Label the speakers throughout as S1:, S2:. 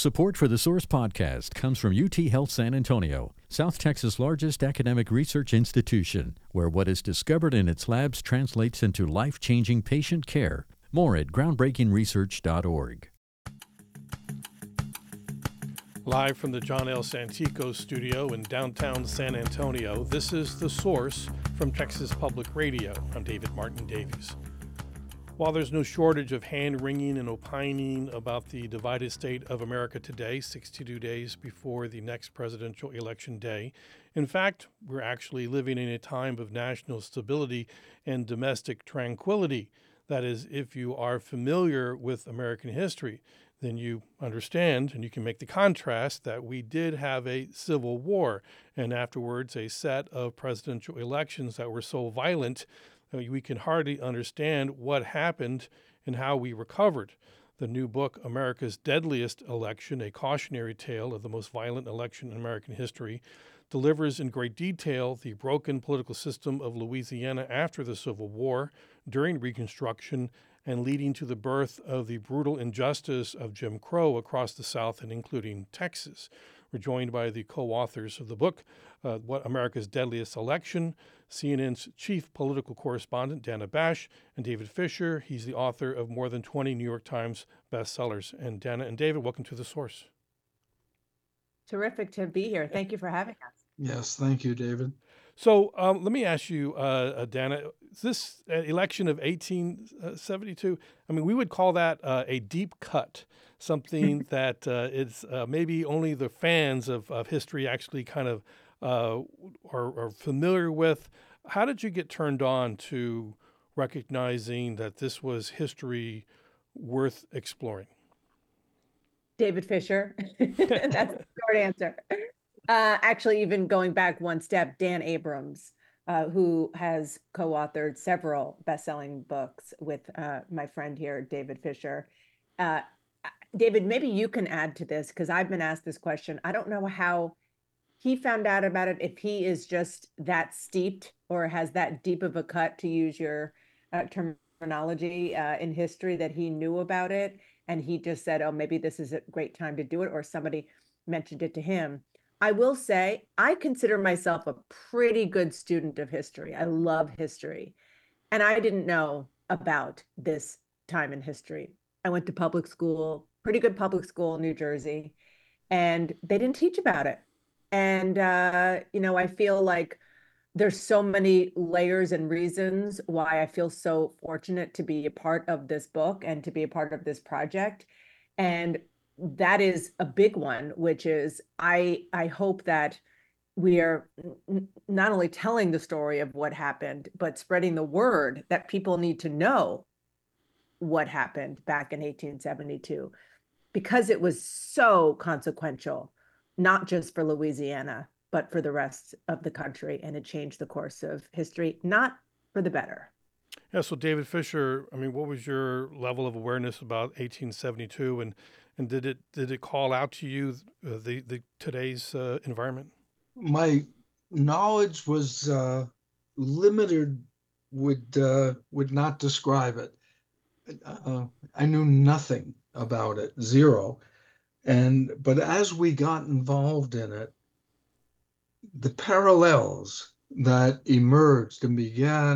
S1: Support for the Source podcast comes from UT Health San Antonio, South Texas' largest academic research institution, where what is discovered in its labs translates into life-changing patient care. More at groundbreakingresearch.org.
S2: Live from the John L. Santico studio in downtown San Antonio, this is The Source from Texas Public Radio. I'm David Martin Davies. While there's no shortage of hand-wringing and opining about the divided state of America today, 62 days before the next presidential election day, in fact, we're actually living in a time of national stability and domestic tranquility. That is, if you are familiar with American history, then you understand and you can make the contrast that we did have a civil war and afterwards a set of presidential elections that were so violent we can hardly understand what happened and how we recovered. The new book, America's Deadliest Election, a cautionary tale of the most violent election in American history, delivers in great detail the broken political system of Louisiana after the Civil War, during Reconstruction, and leading to the birth of the brutal injustice of Jim Crow across the South and including Texas. We're joined by the co-authors of the book, What America's Deadliest Election, CNN's chief political correspondent, Dana Bash, and David Fisher. He's the author of more than 20 New York Times bestsellers. And Dana and David, welcome to The Source.
S3: Terrific to be here. Thank you for having us.
S4: Yes, thank you, David.
S2: So let me ask you, Dana, this election of 1872, I mean, we would call that a deep cut, something that is maybe only the fans of history actually kind of are familiar with. How did you get turned on to recognizing that this was history worth exploring?
S3: David Fisher. That's the short answer. Actually, even going back one step, Dan Abrams, who has co-authored several best-selling books with my friend here, David Fisher. David, maybe you can add to this because I've been asked this question. I don't know how he found out about it, if he is just that steeped or has that deep of a cut, to use your terminology in history, that he knew about it and he just said, oh, maybe this is a great time to do it, or somebody mentioned it to him. I will say I consider myself a pretty good student of history. I love history. And I didn't know about this time in history. I went to public school, pretty good public school in New Jersey, and they didn't teach about it. And, I feel like there's so many layers and reasons why I feel so fortunate to be a part of this book and to be a part of this project. And that is a big one, which is I hope that we are not only telling the story of what happened, but spreading the word that people need to know what happened back in 1872, because it was so consequential, not just for Louisiana, but for the rest of the country. And it changed the course of history, not for the better.
S2: Yeah, so David Fisher, I mean, what was your level of awareness about 1872, and did it call out to you the today's environment?
S4: My knowledge was limited, would not describe it. I knew nothing about it, zero. But as we got involved in it, the parallels that emerged and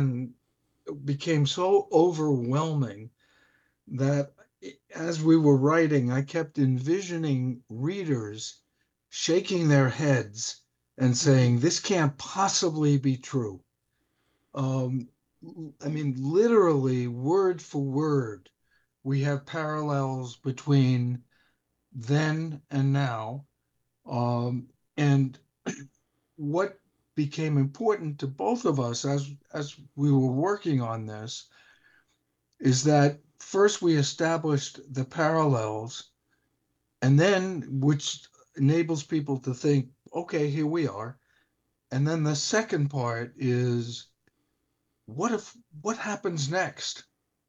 S4: became so overwhelming that as we were writing, I kept envisioning readers shaking their heads and saying, this can't possibly be true. Literally word for word, we have parallels between then and now. And what became important to both of us as we were working on this is that first we established the parallels, and then, which enables people to think, okay, here we are. And then the second part is, what happens next?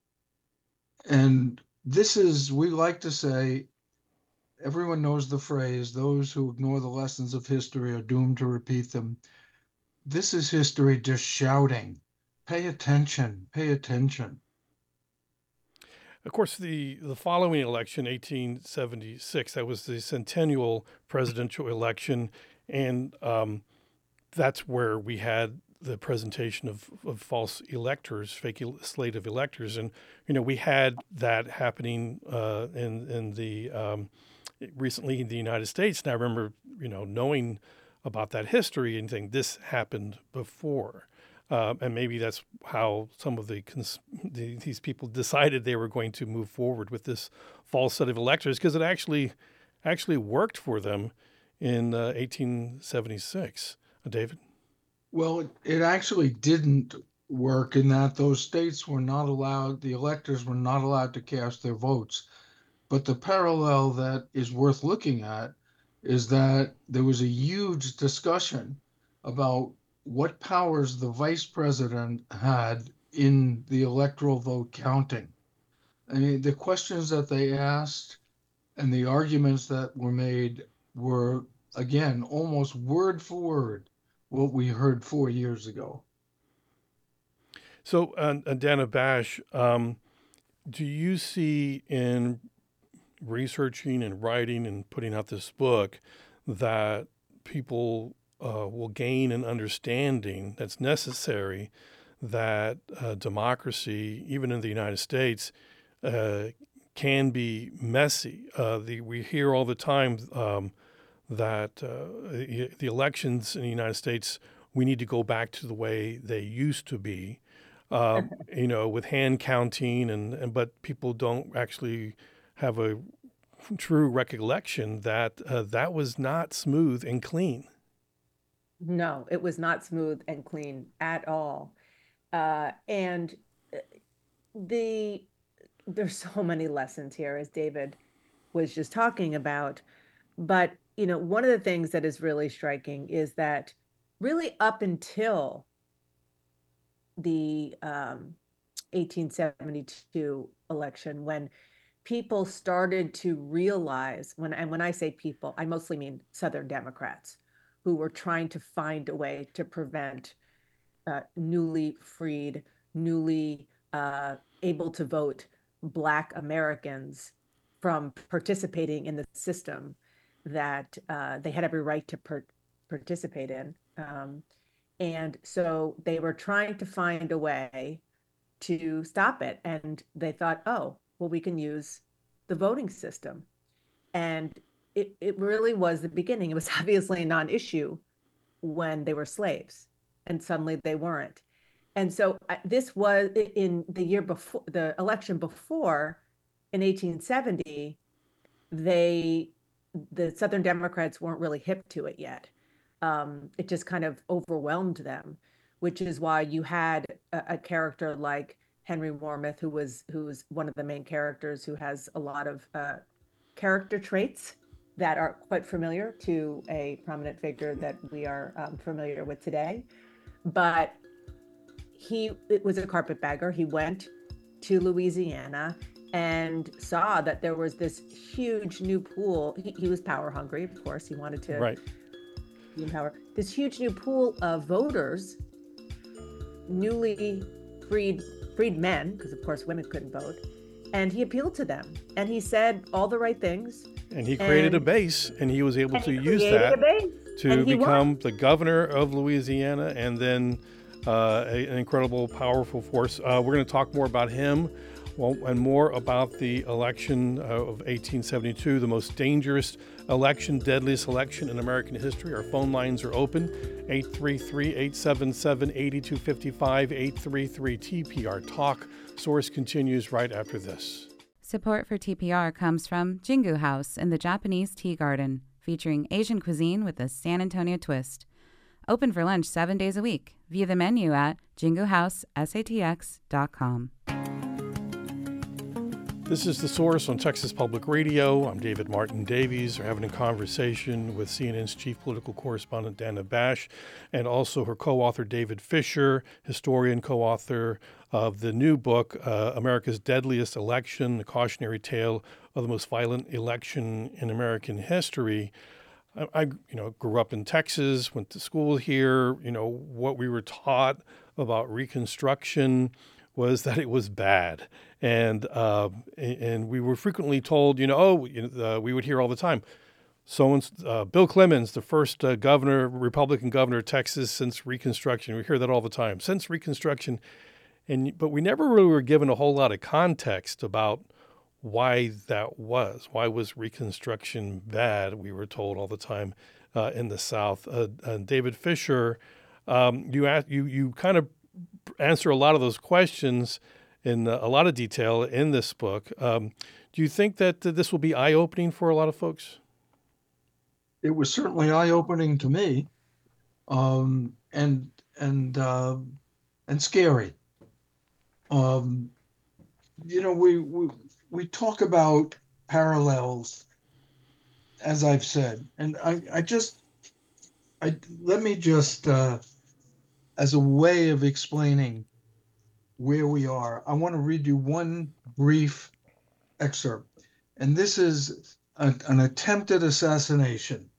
S4: And this is, we like to say, everyone knows the phrase, those who ignore the lessons of history are doomed to repeat them. This is history just shouting, pay attention, pay attention.
S2: Of course, the following election, 1876, that was the centennial presidential election, and that's where we had the presentation of false electors, fake slate of electors, and we had that happening in the recently in the United States. And I remember knowing about that history and thinking this happened before. And maybe that's how some of these people decided they were going to move forward with this false set of electors, because it actually worked for them in 1876. David?
S4: Well, it actually didn't work in that those states were not allowed, the electors were not allowed to cast their votes. But the parallel that is worth looking at is that there was a huge discussion about what powers the vice president had in the electoral vote counting. I mean, the questions that they asked and the arguments that were made were, again, almost word for word what we heard 4 years ago.
S2: So, Dana Bash, do you see in researching and writing and putting out this book that people will gain an understanding that's necessary that democracy, even in the United States, can be messy? We hear all the time that the elections in the United States, we need to go back to the way they used to be, with hand counting, but people don't actually have a true recollection that that was not smooth and clean.
S3: No, it was not smooth and clean at all. And there's so many lessons here, as David was just talking about. But, one of the things that is really striking is that really up until the 1872 election, when people started to realize, when I say people, I mostly mean Southern Democrats, who were trying to find a way to prevent newly freed, newly able to vote Black Americans from participating in the system that they had every right to participate in. And so they were trying to find a way to stop it. And they thought, oh, well, we can use the voting system. And it really was the beginning. It was obviously a non-issue when they were slaves, and suddenly they weren't. And so this was in the year before, the election before, in 1870, the Southern Democrats weren't really hip to it yet. It just kind of overwhelmed them, which is why you had a character like Henry Warmoth, who's one of the main characters, who has a lot of character traits that are quite familiar to a prominent figure that we are familiar with today. But it was a carpetbagger. He went to Louisiana and saw that there was this huge new pool. He was power hungry, of course. He wanted to be in power. This huge new pool of voters, newly freed men, because of course women couldn't vote. And he appealed to them, and he said all the right things.
S2: And he created a base, and he was able to use that to become the governor of Louisiana, and then an incredible, powerful force. We're going to talk more about him and more about the election of 1872, the most dangerous election, deadliest election in American history. Our phone lines are open, 833-877-8255, 833-TPR Talk. Source continues right after this.
S5: Support for TPR comes from Jingu House in the Japanese Tea Garden, featuring Asian cuisine with a San Antonio twist. Open for lunch 7 days a week. View the menu at jinguhousesatx.com.
S2: This is The Source on Texas Public Radio. I'm David Martin Davies. We're having a conversation with CNN's chief political correspondent, Dana Bash, and also her co-author, David Fisher, historian, co-author of the new book, America's Deadliest Election, the cautionary tale of the most violent election in American history. I grew up in Texas, went to school here. What we were taught about Reconstruction was that it was bad. And we were frequently told, we would hear all the time, Bill Clemens, the first Republican governor of Texas since Reconstruction. We hear that all the time, since Reconstruction. But we never really were given a whole lot of context about why that was. Why was Reconstruction bad? We were told all the time in the South. David Fisher, you kind of answer a lot of those questions in a lot of detail in this book. Do you think that this will be eye-opening for a lot of folks?
S4: It was certainly eye-opening to me, and scary. We talk about parallels, as I've said, and let me just as a way of explaining where we are, I want to read you one brief excerpt, and this is an attempted assassination.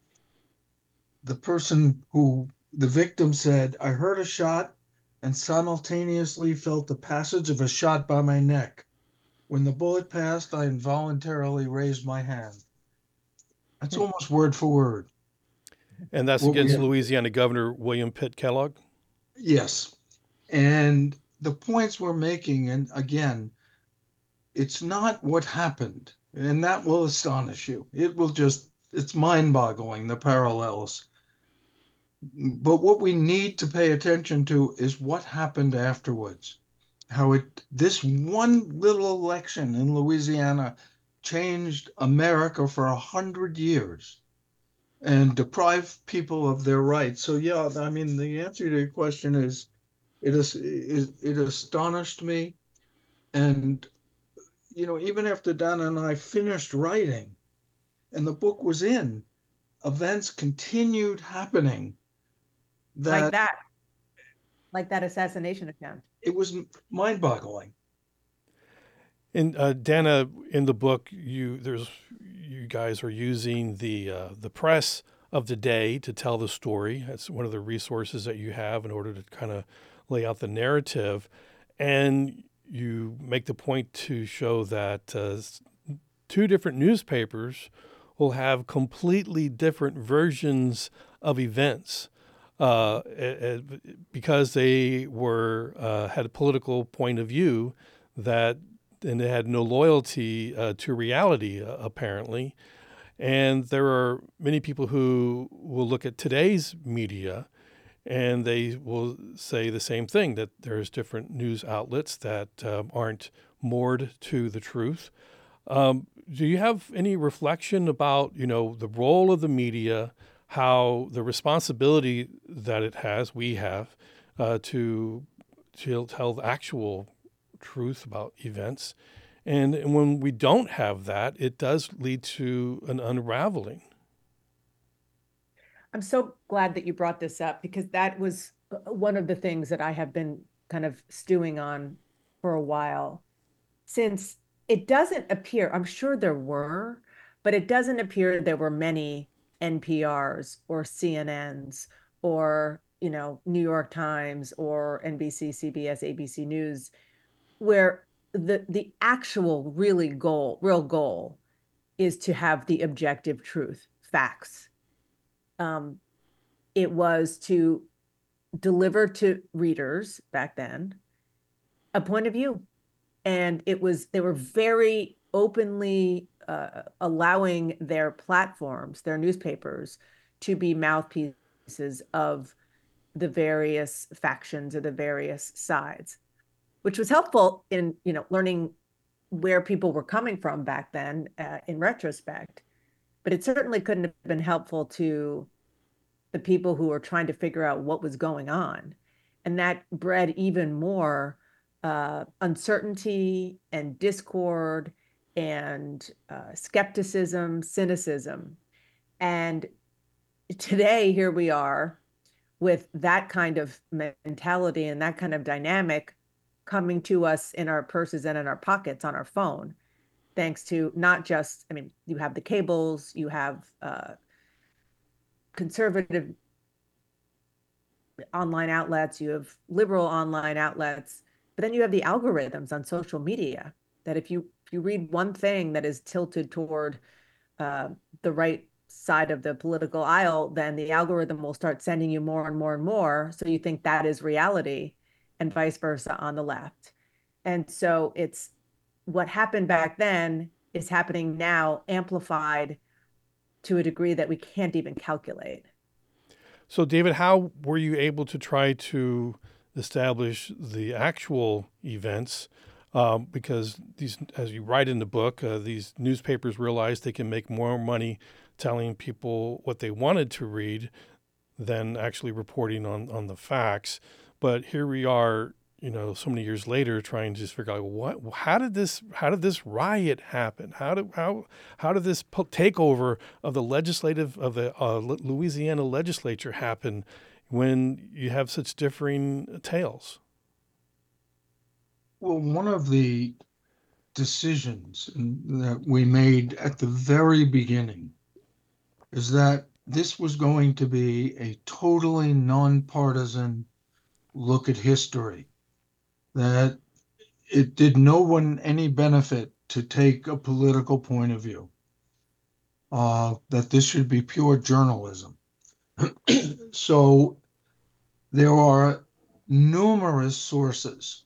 S4: The victim said, "I heard a shot and simultaneously felt the passage of a shot by my neck. When the bullet passed, I involuntarily raised my hand." That's almost word for word.
S2: And that's against Louisiana Governor William Pitt Kellogg?
S4: Yes. And the points we're making, and again, it's not what happened. And that will astonish you. It's mind-boggling, the parallels. But what we need to pay attention to is what happened afterwards. This one little election in Louisiana changed America for 100 years and deprived people of their rights. So yeah, I mean, the answer to your question is, it astonished me. And even after Donna and I finished writing and the book was in, events continued happening.
S3: Like that assassination attempt.
S4: It was mind-boggling.
S2: And Dana, in the book, you guys are using the press of the day to tell the story. That's one of the resources that you have in order to kind of lay out the narrative. And you make the point to show that two different newspapers will have completely different versions of events because they had a political point of view and they had no loyalty to reality, apparently. And there are many people who will look at today's media and they will say the same thing, that there's different news outlets that aren't moored to the truth. Do you have any reflection about, the role of the media, how the responsibility that we have to tell the actual truth about events? And when we don't have that, it does lead to an unraveling.
S3: I'm so glad that you brought this up, because that was one of the things that I have been kind of stewing on for a while, since it doesn't appear, I'm sure there were, but it doesn't appear there were many NPRs or CNNs or, New York Times or NBC, CBS, ABC News, where the actual real goal is to have the objective truth, facts. It was to deliver to readers back then a point of view. And they were very openly allowing their platforms, their newspapers, to be mouthpieces of the various factions or the various sides, which was helpful in, learning where people were coming from back then in retrospect. But it certainly couldn't have been helpful to the people who were trying to figure out what was going on. And that bred even more uncertainty and discord and skepticism, cynicism. And today, here we are with that kind of mentality and that kind of dynamic coming to us in our purses and in our pockets on our phone, thanks to not just, you have the cables, you have conservative online outlets, you have liberal online outlets, But then you have the algorithms on social media that if you read one thing that is tilted toward the right side of the political aisle, then the algorithm will start sending you more and more and more. So you think that is reality, and vice versa on the left. And so it's what happened back then is happening now, amplified to a degree that we can't even calculate.
S2: So, David, how were you able to try to establish the actual events? Because these, as you write in the book, these newspapers realized they can make more money telling people what they wanted to read than actually reporting on the facts. But here we are, so many years later, trying to just figure out how did this riot happen? How did this takeover of the Louisiana legislature happen when you have such differing tales?
S4: Well, one of the decisions that we made at the very beginning is that this was going to be a totally nonpartisan look at history, that it did no one any benefit to take a political point of view, that this should be pure journalism. So there are numerous sources,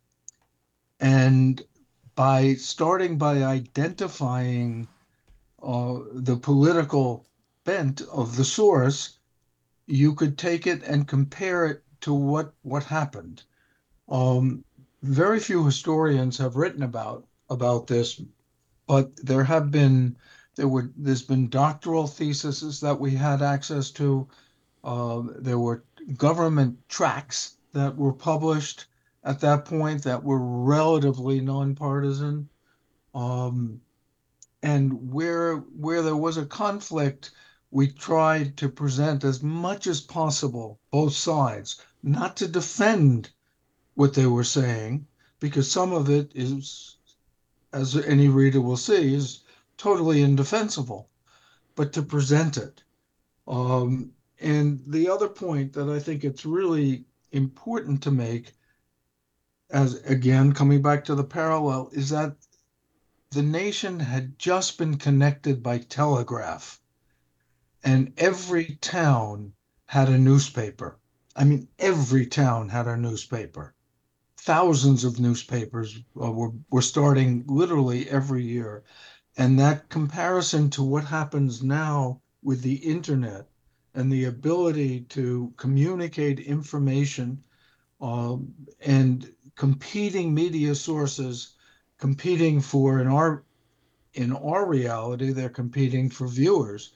S4: and by starting by identifying the political bent of the source, you could take it and compare it to what happened. Um, Very few historians have written about this, but there's been doctoral theses that we had access to. There were government tracts that were published at that point that were relatively nonpartisan. Um, and where there was a conflict, we tried to present as much as possible both sides, not to defend what they were saying, because some of it is, as any reader will see, is totally indefensible, but to present it. And the other point that I think it's really important to make, as again, coming back to the parallel, is that the nation had just been connected by telegraph, and every town had a newspaper. I mean, every town had a newspaper. Thousands of newspapers were starting literally every year. And that comparison to what happens now with the internet and the ability to communicate information, and competing media sources competing for in our reality, they're competing for viewers.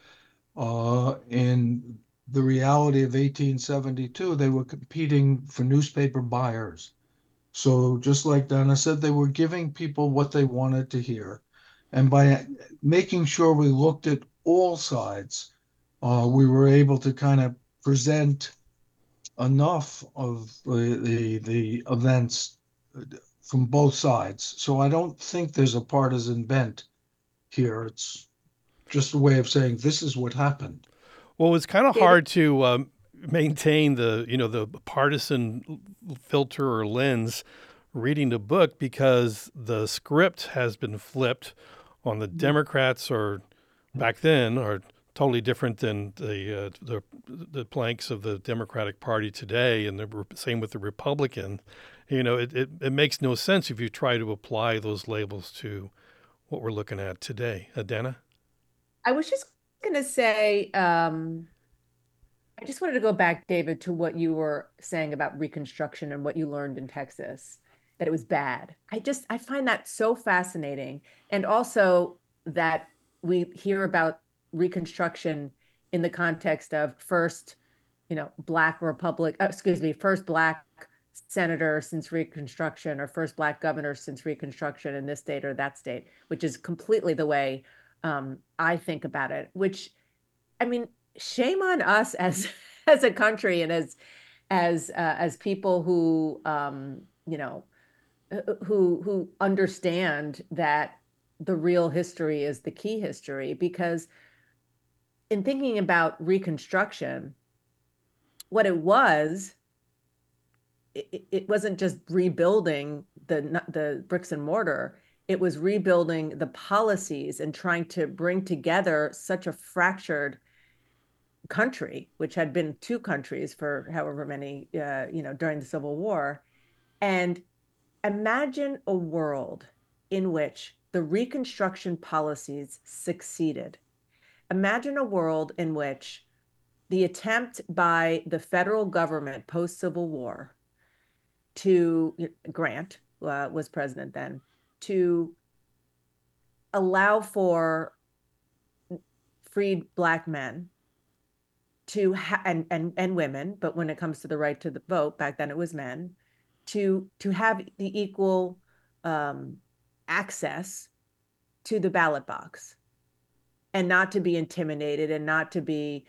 S4: In the reality of 1872, they were competing for newspaper buyers. So just like Donna said, they were giving people what they wanted to hear. And by making sure we looked at all sides, we were able to kind of present enough of the events from both sides. So I don't think there's a partisan bent here. It's just a way of saying this is what happened.
S2: Well, it's kind of
S3: David?
S2: hard to maintain the partisan filter or lens reading the book because the script has been flipped on the Democrats, or back then are totally different than the planks of the Democratic Party today, and the same with the Republican. It makes no sense if you try to apply those labels to what we're looking at today. Dana?
S3: I was just going to say, I just wanted to go back, David, to what you were saying about Reconstruction and what you learned in Texas, that it was bad. I find that so fascinating. And also that we hear about Reconstruction in the context of first, Black first Black senator since Reconstruction, or first Black governor since Reconstruction in this state or that state, which is completely the way I think about it, which, I mean, shame on us as as a country and as people who who understand that the real history is the key history. Because in thinking about Reconstruction, what it was it wasn't just rebuilding the bricks and mortar. It was rebuilding the policies and trying to bring together such a fractured country, which had been two countries for however many, during the Civil War. And imagine a world in which the Reconstruction policies succeeded. Imagine a world in which the attempt by the federal government post-Civil War to, Grant was president then, to allow for freed Black men to and women, but when it comes to the right to the vote, back then it was men, to have the equal access to the ballot box, and not to be intimidated, and not to be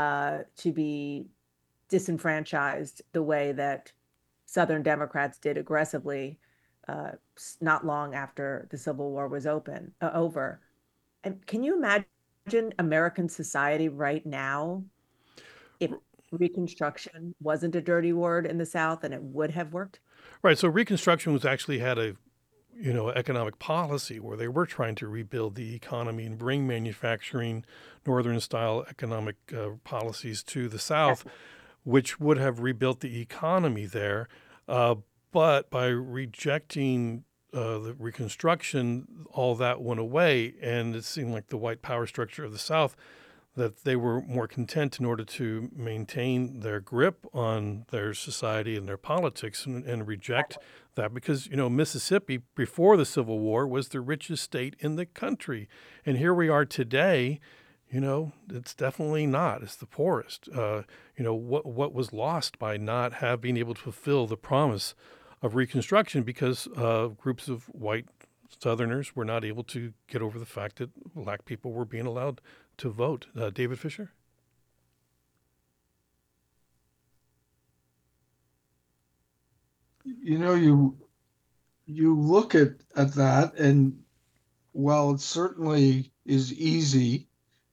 S3: disenfranchised the way that Southern Democrats did aggressively not long after the Civil War was over. And can you imagine American society right now if Reconstruction wasn't a dirty word in the South and it would have worked?
S2: Right. So Reconstruction was actually had a economic policy where they were trying to rebuild the economy and bring manufacturing, Northern style economic policies to the South, which would have rebuilt the economy there. But by rejecting the Reconstruction, all that went away. And it seemed like the white power structure of the South, that they were more content in order to maintain their grip on their society and their politics and reject that, because, Mississippi before the Civil War was the richest state in the country. And here we are today, it's definitely not. It's the poorest. What was lost by not being able to fulfill the promise of Reconstruction, because groups of white Southerners were not able to get over the fact that Black people were being allowed to vote. David Fisher?
S4: You look at that, and while it certainly is easy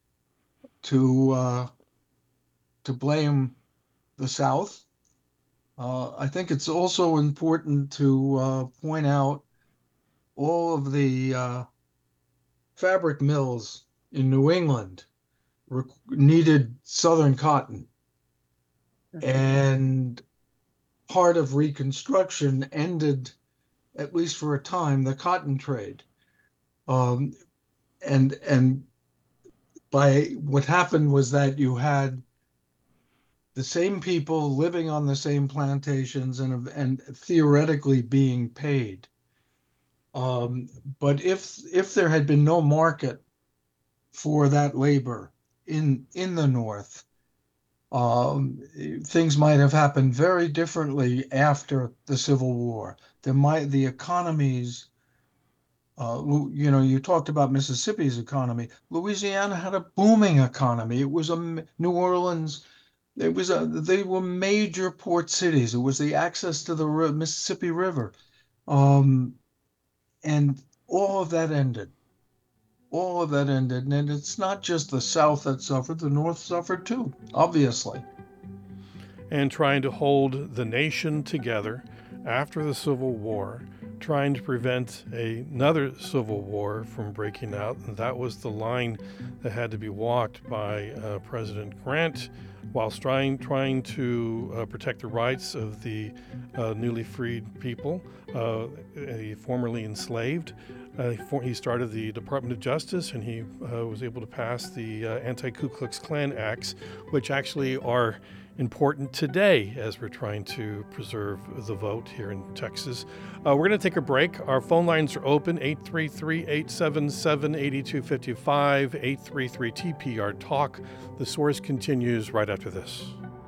S4: to blame the South, I think it's also important to point out all of the fabric mills in New England needed Southern cotton. And part of Reconstruction ended, at least for a time, the cotton trade. And by what happened was that you had the same people living on the same plantations and theoretically being paid. But if there had been no market for that labor in the North, things might have happened very differently after the Civil War. The economies, you talked about Mississippi's economy. Louisiana had a booming economy. It was New Orleans. They were major port cities. It was the access to the Mississippi River. And all of that ended. And it's not just the South that suffered, the North suffered too, obviously.
S2: And trying to hold the nation together after the Civil War, trying to prevent another Civil War from breaking out. And that was the line that had to be walked by President Grant, whilst trying to protect the rights of the newly freed people, formerly enslaved. He started the Department of Justice, and he was able to pass the Anti-Ku Klux Klan Acts, which actually are important today as we're trying to preserve the vote here in Texas. We're going to take a break. Our phone lines are open, 833-877-8255, 833-TPR-TALK. The Source continues right after this.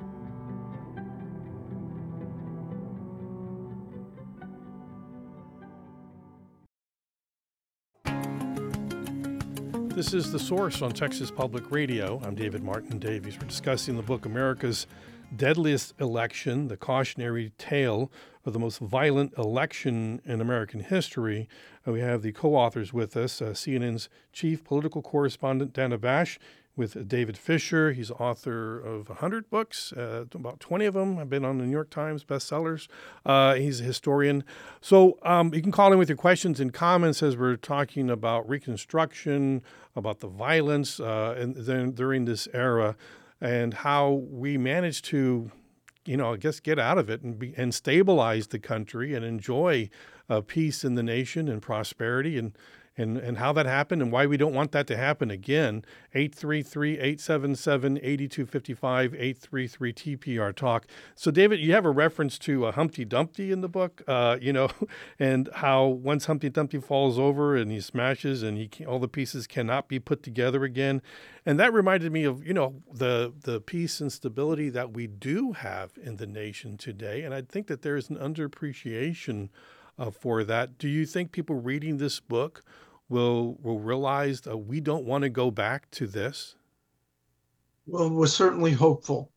S2: This is The Source on Texas Public Radio. I'm David Martin Davies. We're discussing the book America's Deadliest Election, the cautionary tale of the most violent election in American history. We have the co-authors with us, CNN's chief political correspondent, Dana Bash, with David Fisher. He's author of 100 books, about 20 of them have been on the New York Times bestsellers. He's a historian. So you can call in with your questions and comments as we're talking about Reconstruction, about the violence during this era, and how we managed to, I guess, get out of it and stabilize the country and enjoy peace in the nation and prosperity, and how that happened and why we don't want that to happen again. 833-877-8255, 833-TPR-TALK. So, David, you have a reference to Humpty Dumpty in the book, and how once Humpty Dumpty falls over and he smashes and all the pieces cannot be put together again. And that reminded me of, the peace and stability that we do have in the nation today. And I think that there is an underappreciation for that. Do you think people reading this book will realize that we don't want to go back to this?
S4: Well, we're certainly hopeful.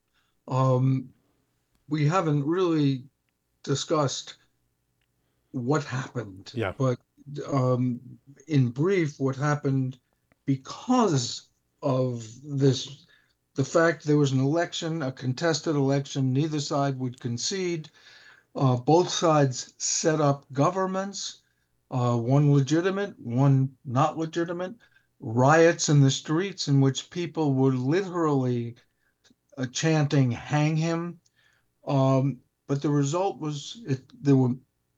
S4: We haven't really discussed what happened.
S2: Yeah.
S4: But in brief, what happened because of this, the fact there was an election, a contested election, neither side would concede. Both sides set up governments, one legitimate, one not legitimate, riots in the streets in which people were literally chanting, "Hang him." But the result was, there were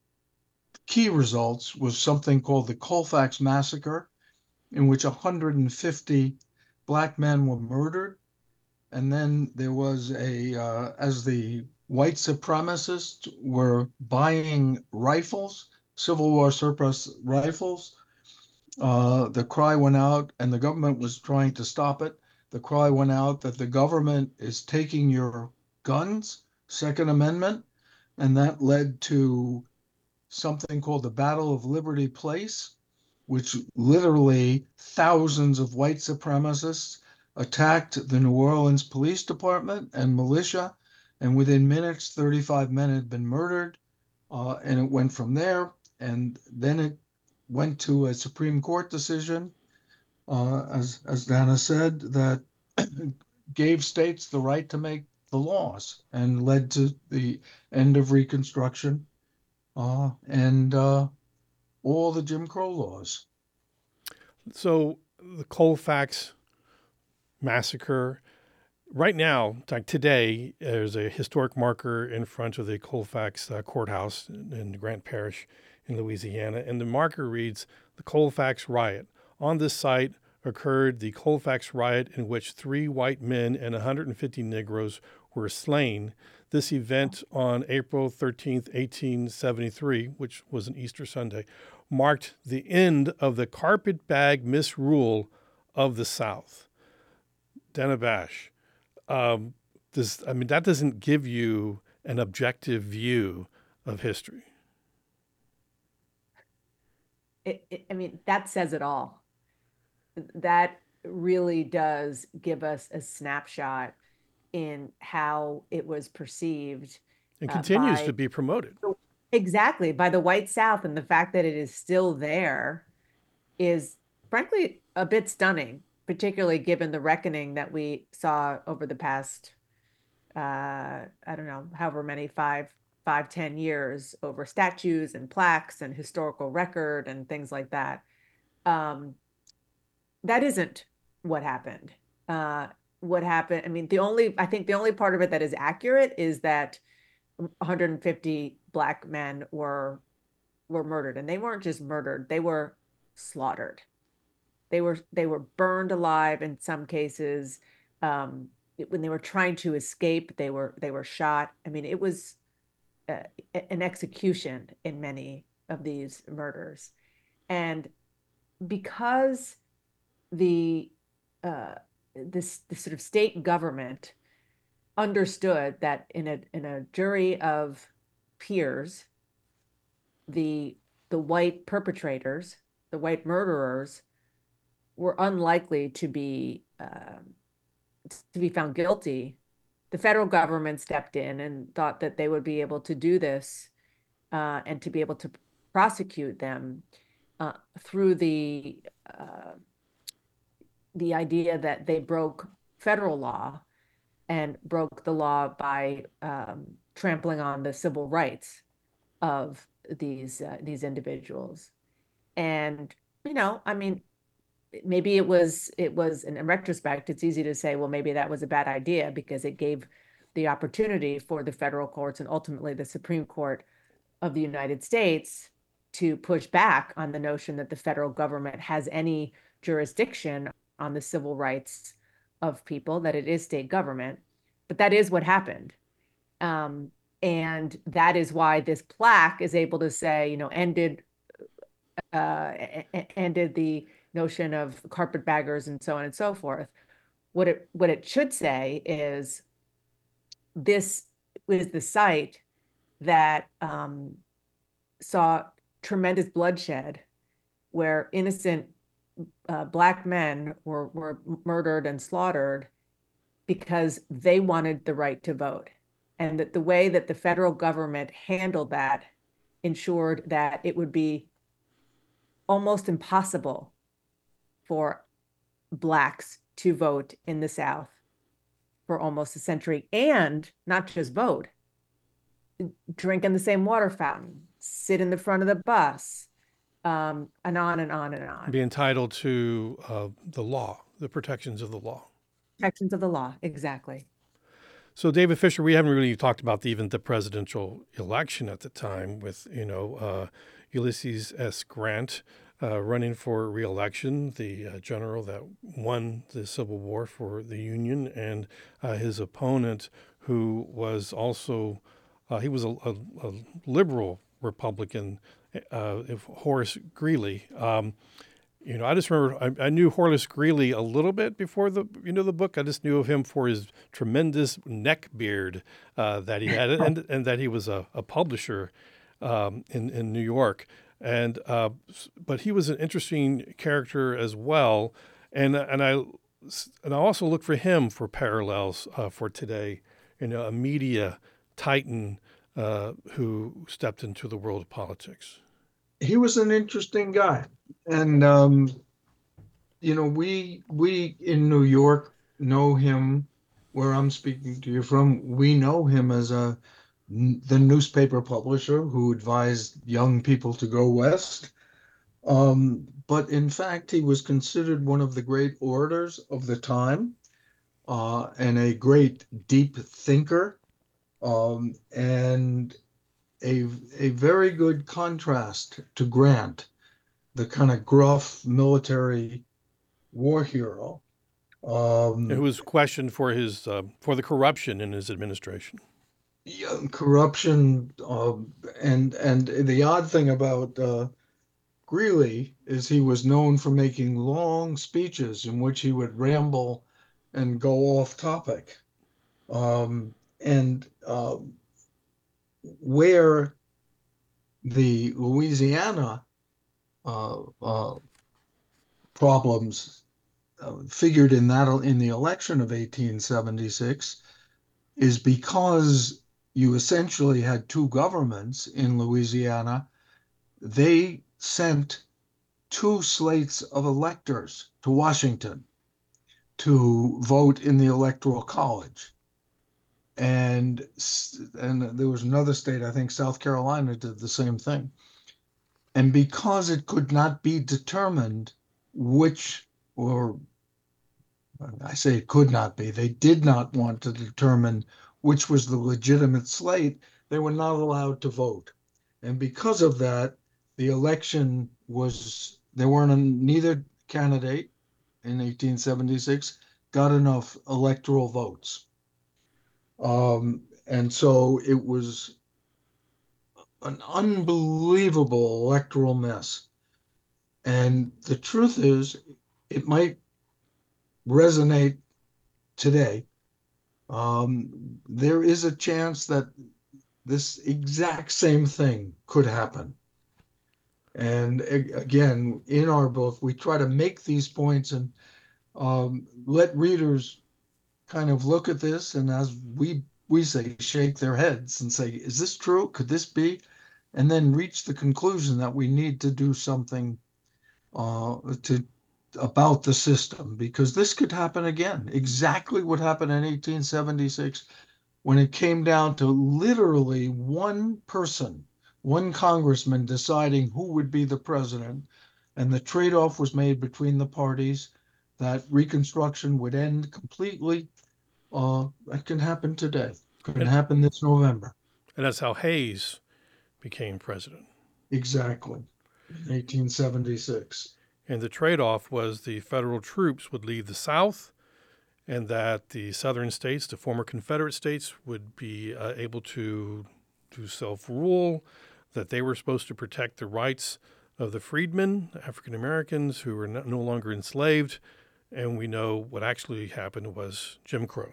S4: key results, was something called the Colfax Massacre, in which 150 Black men were murdered. And then there was as the white supremacists were buying rifles, Civil War surplus rifles, the cry went out, and the government was trying to stop it. The cry went out that the government is taking your guns, Second Amendment, and that led to something called the Battle of Liberty Place, which literally thousands of white supremacists attacked the New Orleans Police Department and militia, and within minutes, 35 men had been murdered, and it went from there. And then it went to a Supreme Court decision, as Dana said, that gave states the right to make the laws and led to the end of Reconstruction and all the Jim Crow laws.
S2: So the Colfax Massacre, right now, like today, there's a historic marker in front of the Colfax courthouse in Grant Parish in Louisiana, and the marker reads, "The Colfax Riot. On this site occurred the Colfax Riot in which 3 white men and 150 Negroes were slain. This event on April 13th, 1873, which was an Easter Sunday, marked the end of the carpetbag misrule of the South." Dana Bash, that doesn't give you an objective view of history.
S3: That says it all. That really does give us a snapshot in how it was perceived.
S2: And continues to be promoted.
S3: Exactly, by the white South, and the fact that it is still there is frankly a bit stunning, particularly given the reckoning that we saw over the past, I don't know, however many, 10 years over statues and plaques and historical record and things like that. That isn't what happened. What happened, I think the only part of it that is accurate is that 150 Black men were murdered, and they weren't just murdered, they were slaughtered. They were burned alive in some cases. When they were trying to escape, they were shot. It was an execution in many of these murders. And because the sort of state government understood that in a jury of peers, the white perpetrators, the white murderers, were unlikely to be found guilty, the federal government stepped in and thought that they would be able to do this and to be able to prosecute them through the the idea that they broke federal law and broke the law by trampling on the civil rights of these individuals. And, I mean, maybe it was in retrospect, it's easy to say, well, maybe that was a bad idea because it gave the opportunity for the federal courts and ultimately the Supreme Court of the United States to push back on the notion that the federal government has any jurisdiction on the civil rights of people, that it is state government. But that is what happened. And that is why this plaque is able to say, ended the notion of carpetbaggers and so on and so forth. What it should say is this was the site that saw tremendous bloodshed, where innocent Black men were murdered and slaughtered because they wanted the right to vote. And that the way that the federal government handled that ensured that it would be almost impossible for Blacks to vote in the South for almost a century, and not just vote, drink in the same water fountain, sit in the front of the bus, and on and on and on.
S2: Be entitled to the law, the protections of the law.
S3: Protections of the law, exactly.
S2: So, David Fisher, we haven't really talked about even the presidential election at the time with, Ulysses S. Grant running for re-election, the general that won the Civil War for the Union, and his opponent, who was also, he was a liberal Republican, Horace Greeley. I just remember I knew Horace Greeley a little bit before the book. I just knew of him for his tremendous neck beard that he had, and that he was a publisher in New York. But he was an interesting character as well, and I also look for him for parallels for today. A media titan who stepped into the world of politics.
S4: He was an interesting guy. And, we in New York know him, where I'm speaking to you from. We know him as the newspaper publisher who advised young people to go west. But in fact, he was considered one of the great orators of the time, and a great deep thinker, and a very good contrast to Grant, the kind of gruff military war hero.
S2: Who was questioned for his for the corruption in his administration.
S4: Yeah, corruption, and the odd thing about Greeley is he was known for making long speeches in which he would ramble and go off topic. Where the Louisiana problems figured in the election of 1876 is because you essentially had two governments in Louisiana. They sent two slates of electors to Washington to vote in the Electoral College. And there was another state, I think South Carolina, did the same thing. And because it could not be determined I say it could not be, they did not want to determine which was the legitimate slate, they were not allowed to vote. And because of that, the election neither candidate in 1876 got enough electoral votes. And so it was an unbelievable electoral mess. And the truth is, it might resonate today. There is a chance that this exact same thing could happen. And again, in our book, we try to make these points and let readers kind of look at this, and as we say, shake their heads and say, is this true? Could this be? And then reach the conclusion that we need to do something to about the system, because this could happen again. Exactly what happened in 1876, when it came down to literally one person, one congressman deciding who would be the president, and the trade-off was made between the parties that Reconstruction would end completely. That can happen today. Could
S2: And,
S4: happen this November.
S2: and that's how Hayes became president.
S4: Exactly. 1876.
S2: And the trade-off was the federal troops would leave the South, and that the southern states, the former Confederate states, would be able to self-rule, that they were supposed to protect the rights of the freedmen, African Americans who were no longer enslaved. And we know what actually happened was Jim Crow.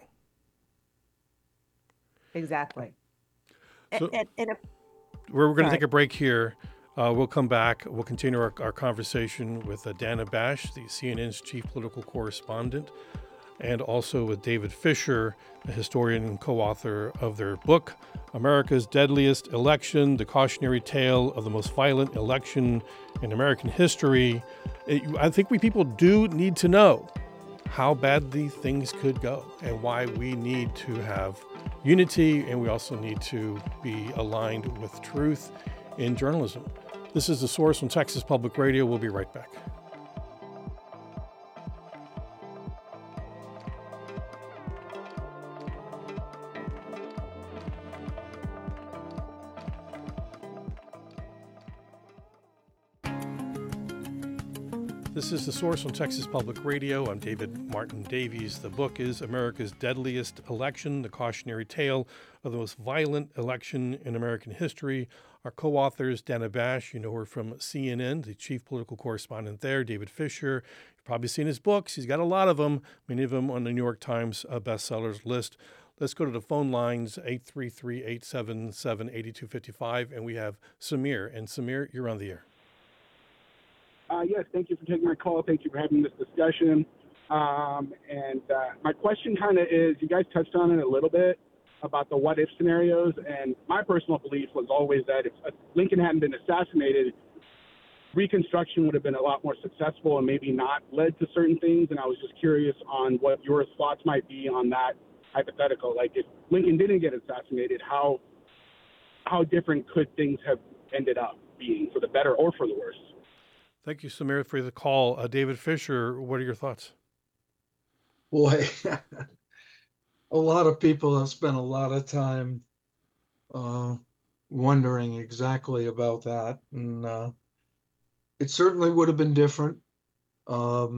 S3: Exactly.
S2: So
S3: And
S2: we're going to
S3: sorry.
S2: take a break here. We'll come back. We'll continue our conversation with Dana Bash, the CNN's chief political correspondent, and also with David Fisher, a historian and co-author of their book, America's Deadliest Election, The Cautionary Tale of the Most Violent Election in American History. I think we people do need to know how badly things could go and why we need to have unity, and we also need to be aligned with truth in journalism. This is The Source on Texas Public Radio. We'll be right back. This is The Source on Texas Public Radio. I'm David Martin Davies. The book is America's Deadliest Election, The Cautionary Tale of the Most Violent Election in American History. Our co-authors, Dana Bash, you know her from CNN, the chief political correspondent there, David Fisher. You've probably seen his books. He's got a lot of them, many of them on the New York Times bestsellers list. Let's go to the phone lines, 833-877-8255, and we have Samir. And Samir, you're on the air.
S6: Yes, thank you for taking my call. Thank you for having this discussion. My question kind of is, you guys touched on it a little bit about the what-if scenarios, and my personal belief was always that if Lincoln hadn't been assassinated, Reconstruction would have been a lot more successful and maybe not led to certain things, and I was just curious on what your thoughts might be on that hypothetical. Like, if Lincoln didn't get assassinated, how different could things have ended up being, for the better or for the worse?
S2: Thank you, Samir, for the call. David Fisher, what are your thoughts?
S4: Boy, a lot of people have spent a lot of time wondering exactly about that. And it certainly would have been different. But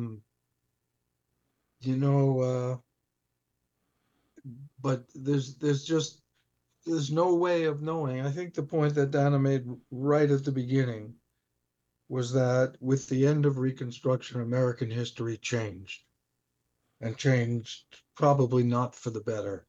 S4: there's no way of knowing. I think the point that Dana made right at the beginning was that with the end of Reconstruction, American history changed, and changed probably not for the better.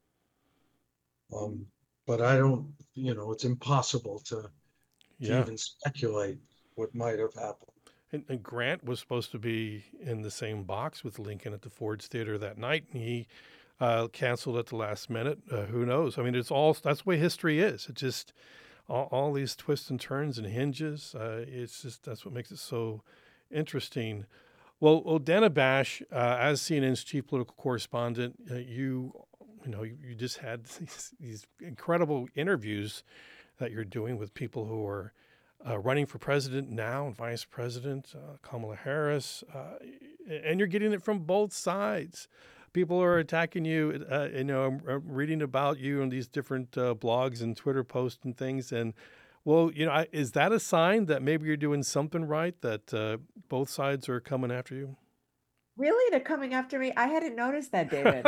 S4: But I don't, it's impossible to even speculate what might have happened.
S2: And Grant was supposed to be in the same box with Lincoln at the Ford's Theater that night, and he canceled at the last minute. Who knows? I mean, that's the way history is. It just, all these twists and turns and hinges. That's what makes it so interesting. Well, Dana Bash, as CNN's chief political correspondent, you just had these incredible interviews that you're doing with people who are running for president now and vice president, Kamala Harris, and you're getting it from both sides. People are attacking you. I'm reading about you on these different blogs and Twitter posts and things. And, is that a sign that maybe you're doing something right, that both sides are coming after you?
S3: Really? They're coming after me? I hadn't noticed that, David.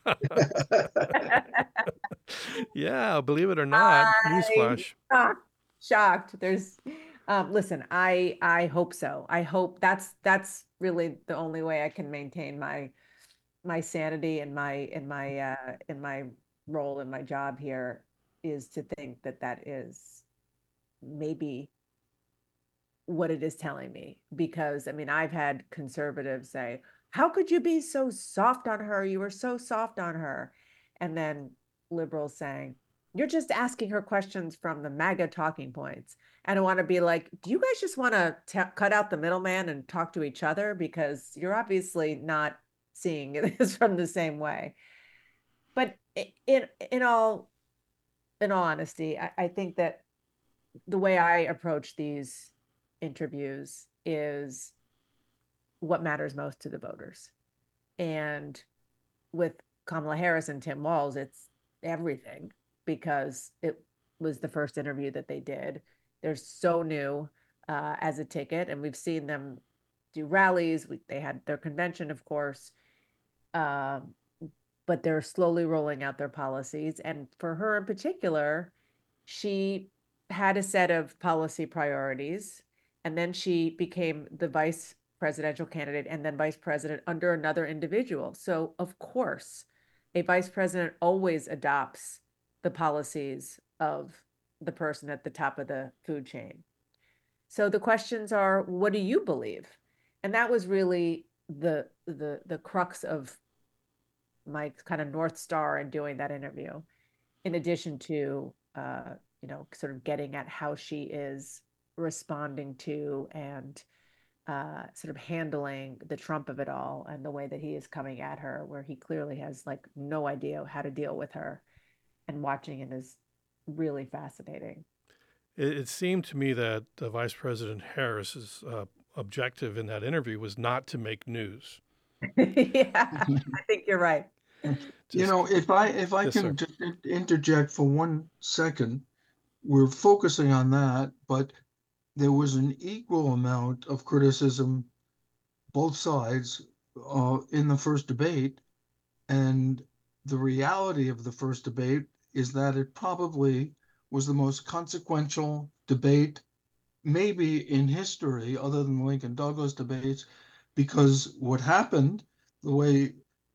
S2: Yeah, believe it or not. Newsflash.
S3: Shocked. There's, listen, I hope so. I hope that's really the only way I can maintain my sanity and my role in my job here, is to think that is maybe what it is telling me. Because I've had conservatives say, how could you be so soft on her? You were so soft on her. And then liberals saying, you're just asking her questions from the MAGA talking points. And I want to be like, do you guys just want to cut out the middleman and talk to each other? Because you're obviously not seeing this from the same way. But in all honesty, I think that the way I approach these interviews is what matters most to the voters. And with Kamala Harris and Tim Walz, it's everything, because it was the first interview that they did. They're so new as a ticket, and we've seen them do rallies. They had their convention, of course, but they're slowly rolling out their policies. And for her in particular, she had a set of policy priorities, and then she became the vice presidential candidate and then vice president under another individual. So, of course, a vice president always adopts the policies of the person at the top of the food chain. So the questions are, what do you believe? And that was really the crux of my kind of North Star in doing that interview, in addition to sort of getting at how she is responding to and sort of handling the Trump of it all, and the way that he is coming at her, where he clearly has like no idea how to deal with her, and watching it is really fascinating.
S2: It seemed to me that Vice President Harris's objective in that interview was not to make news.
S3: Yeah, I think you're right.
S4: If I
S2: Yes,
S4: can
S2: sir.
S4: just interject for 1 second, we're focusing on that, but there was an equal amount of criticism, both sides, in the first debate. And the reality of the first debate is that it probably was the most consequential debate, maybe in history, other than the Lincoln Douglas debates, because what happened, the way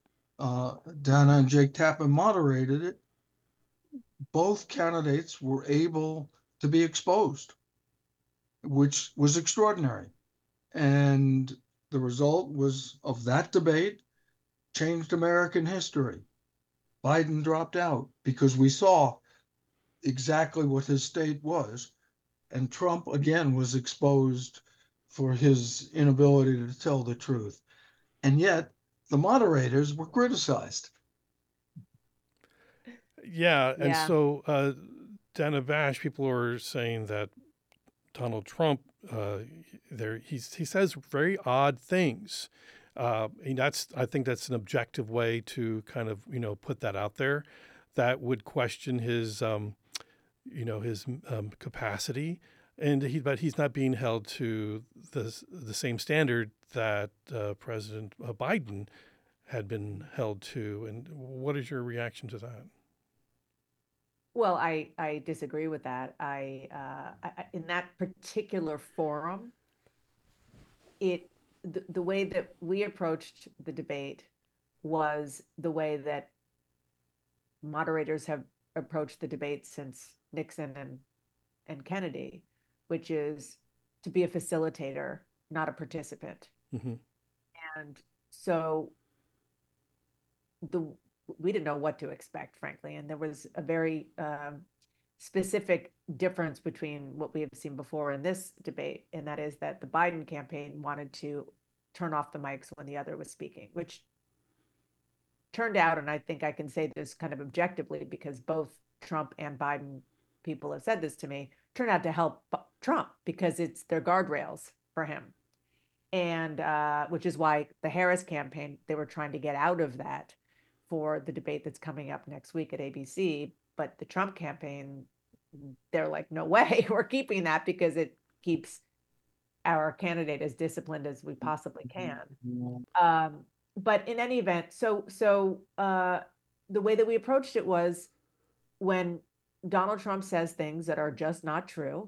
S4: Dana and Jake Tappan moderated it, both candidates were able to be exposed, which was extraordinary. And the result was of that debate changed American history. Biden dropped out because we saw exactly what his state was. And Trump, again, was exposed for his inability to tell the truth. And yet, the moderators were criticized.
S2: Yeah, and
S3: Yeah.
S2: so Dana Bash, people are saying that Donald Trump, he says very odd things. And I think that's an objective way to kind of put that out there. That would question his capacity, but he's not being held to the same standard that President Biden had been held to. And what is your reaction to that?
S3: Well, I disagree with that. I in that particular forum, the way that we approached the debate was the way that moderators have approached the debate since Nixon and Kennedy, which is to be a facilitator, not a participant.
S2: Mm-hmm.
S3: And so we didn't know what to expect, frankly. And there was a very specific difference between what we have seen before in this debate, and that is that the Biden campaign wanted to turn off the mics when the other was speaking, which turned out, and I think I can say this kind of objectively because both Trump and Biden people have said this to me, turned out to help Trump because it's their guardrails for him. And which is why the Harris campaign, they were trying to get out of that for the debate that's coming up next week at ABC. But the Trump campaign, they're like, no way, we're keeping that because it keeps our candidate as disciplined as we possibly can. But in any event, so the way that we approached it was, when Donald Trump says things that are just not true,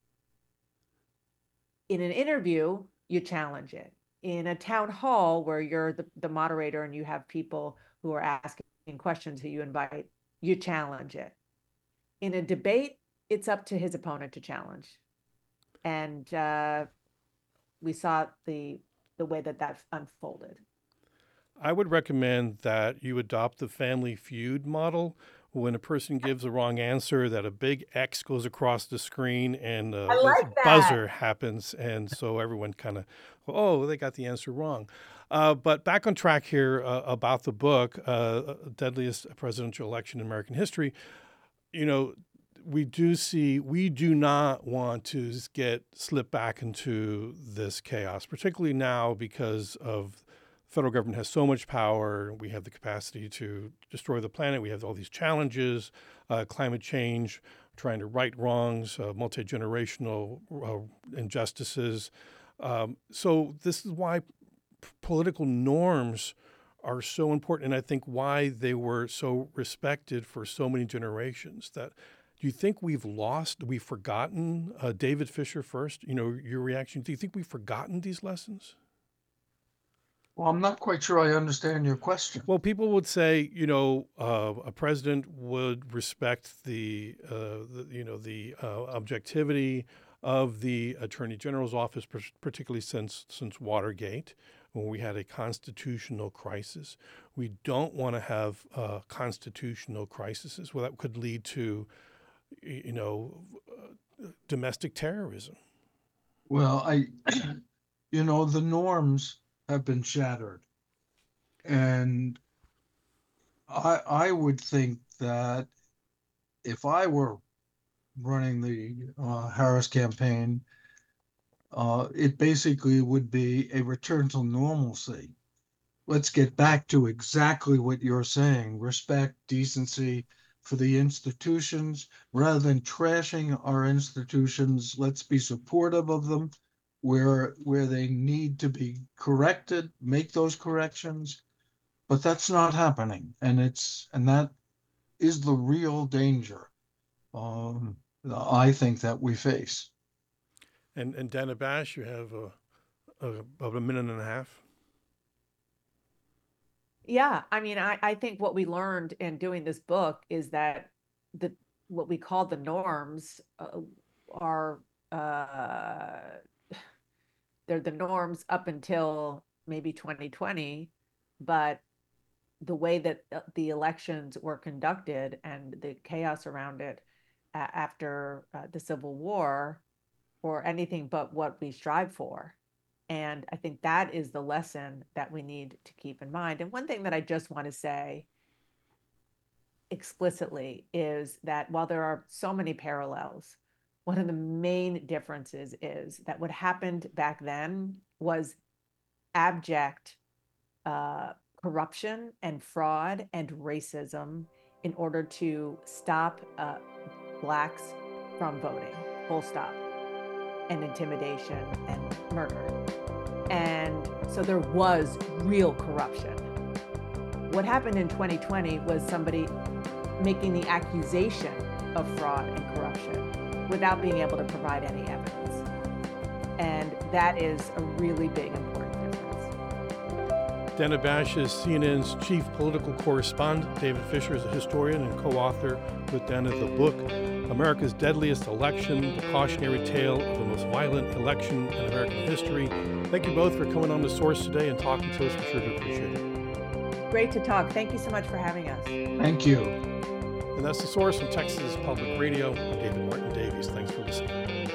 S3: in an interview, you challenge it. In a town hall where you're the moderator and you have people who are asking questions who you invite, you challenge it. In a debate, it's up to his opponent to challenge. And we saw the way that unfolded.
S2: I would recommend that you adopt the Family Feud model, when a person gives the wrong answer, that a big X goes across the screen and
S3: I like
S2: this
S3: that.
S2: buzzer happens. And so everyone kind of, oh, they got the answer wrong. But back on track here about the book, Deadliest Presidential Election in American History. You know, we do not want to slip back into this chaos, particularly now because of the federal government has so much power. We have the capacity to destroy the planet. We have all these challenges, climate change, trying to right wrongs, multi-generational injustices. So this is why political norms are so important, and I think why they were so respected for so many generations. That do you think we've forgotten? David Fisher first, your reaction. Do you think we've forgotten these lessons?
S4: Well, I'm not quite sure I understand your question.
S2: Well, people would say, a president would respect the objectivity of the Attorney General's office, particularly since Watergate, when we had a constitutional crisis. We don't want to have constitutional crises. Well, that could lead to, domestic terrorism.
S4: Well, the norms have been shattered. And I would think that if I were running the Harris campaign, it basically would be a return to normalcy. Let's get back to exactly what you're saying, respect, decency for the institutions. Rather than trashing our institutions, let's be supportive of them where they need to be corrected, make those corrections. But that's not happening. And that is the real danger, I think, that we face.
S2: And Dana Bash, you have about a minute and a half.
S3: Yeah, I mean, I think what we learned in doing this book is that what we call the norms are they're the norms up until maybe 2020, but the way that the elections were conducted and the chaos around it after the Civil War or anything but what we strive for. And I think that is the lesson that we need to keep in mind. And one thing that I just want to say explicitly is that while there are so many parallels, one of the main differences is that what happened back then was abject corruption and fraud and racism in order to stop Blacks from voting, full stop, and intimidation and murder. And so there was real corruption. What happened in 2020 was somebody making the accusation of fraud and corruption without being able to provide any evidence. And that is a really big, important difference.
S2: Dana Bash is CNN's chief political correspondent. David Fisher is a historian and co-author with Dana the book, America's Deadliest Election, the cautionary tale of the most violent election in American history. Thank you both for coming on The Source today and talking to us. We sure do appreciate it.
S3: Great to talk. Thank you so much for having us.
S4: Thank you.
S2: And that's The Source from Texas Public Radio. I'm David Martin Davies. Thanks for listening.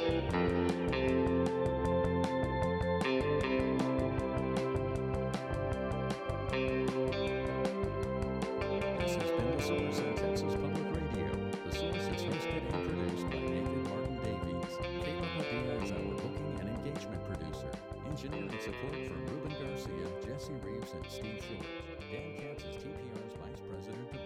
S1: This has been The Source on Texas Public Radio. The Source is hosted and produced by David Martin Davies. Kayla Padilla is our booking and engagement producer. Engineering support from Ruben Garcia, Jesse Reeves, and Steve Short. Dan Katz is TPR's Vice President of